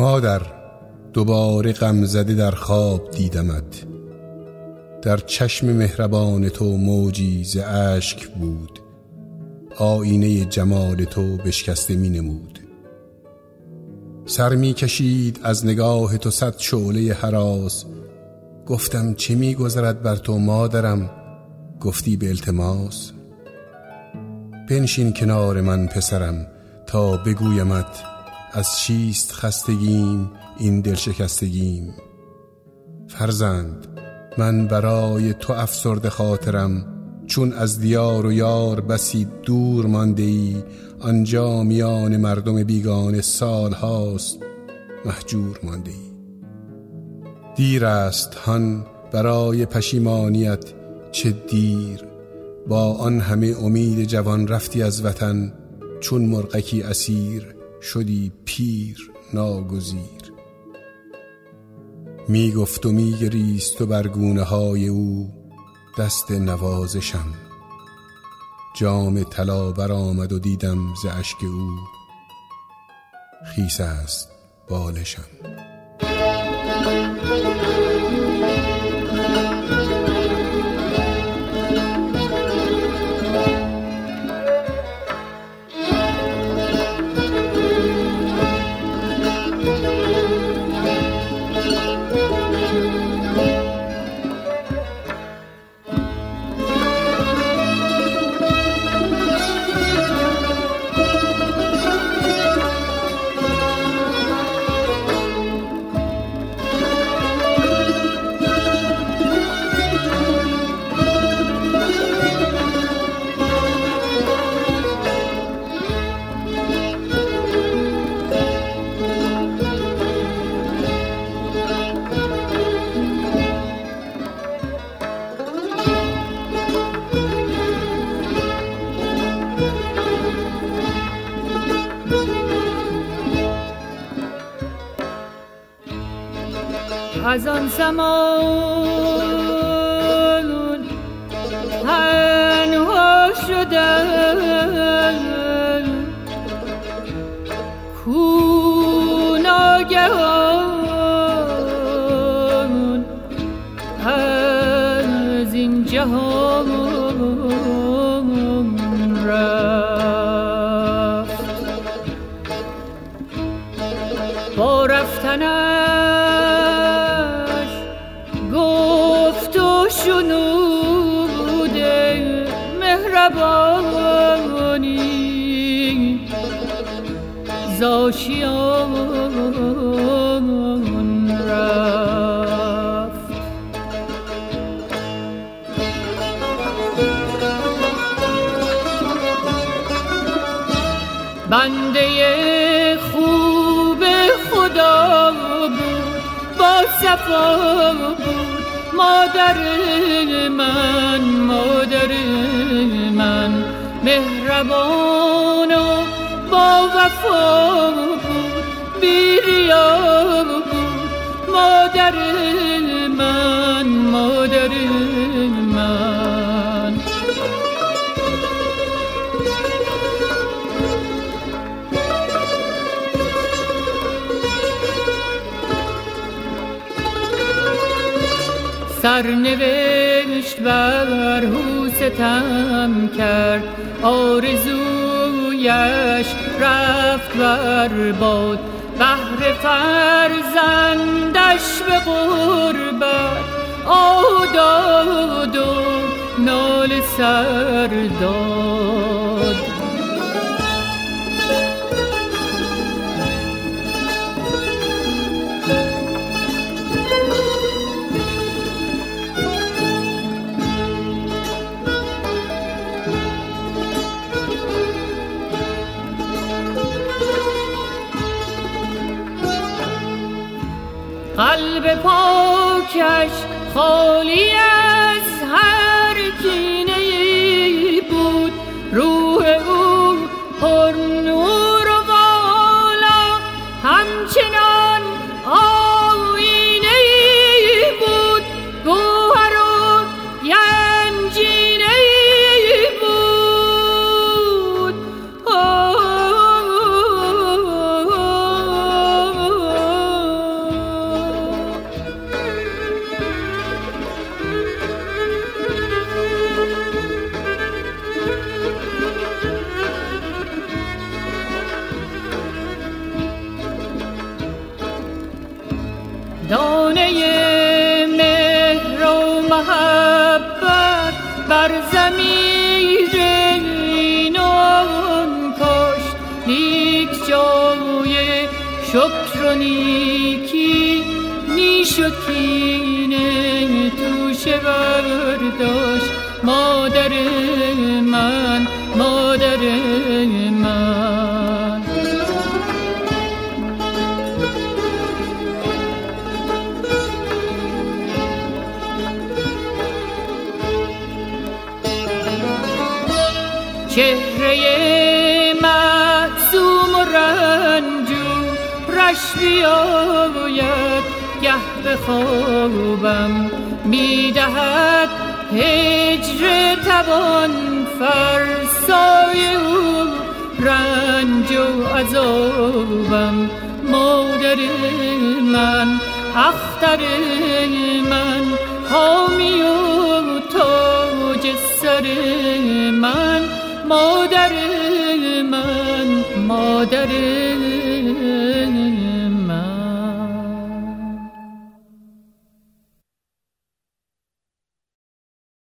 مادر، دوباره غم زده در خواب دیدمت. در چشم مهربان تو موجی ز اشک بود، آینه جمال تو بشکسته می نمود. سر می کشید از نگاه تو صد شعله هراس. گفتم چه می گذرد بر تو مادرم؟ گفتی به التماس. بنشین کنار من پسرم تا بگویمت از چیست خستگیم این دل شکستگیم. فرزند، من برای تو افسرده خاطرم، چون از دیار و یار بسی دور مانده ای. آنجا میان مردم بیگانه سال هاست محجور مانده ای. دیر است هان برای پشیمانیت، چه دیر. با آن همه امید جوان رفتی از وطن، چون مرغکی اسیر شدی پیر ناگزیر. می گفت و می گریست و بر گونه های او دست نوازشم. جام طلا برآمد و دیدم ز اشک او خیس است بالشم. از آن زمان تنها شدم کو ناگهان از این جهان رفت. با رفتنش گفت و شنوده مهربانی زاشیان رفت. بنده خوب خدا بود، با صفا بود، مادر من مهربان و با وفا بود، بی ریا بود، مادر من سرنوشت بر او ستم کرد، آرزویش رفت بر باد، بهر فرزندش به غربت آه داد و ناله سر داد. قلب پاکش خالی از هر کینه‌ای بود، روح او پر نور و والا همچنان آینه‌ای بود، گوهر و گنجینه‌ای بود. بر ضمیر اینان کاشت، لیک جای شکر و نیکی میشد کینه توشه برداشت. مادر من، مادر من، چهره معصوم و رنجورش بیاید، گه به خوابم میدهد هجر توان فرسای او، رنج و عذابم. مادر من، اختر من، حامی و تاج سر من، مادر من، مادر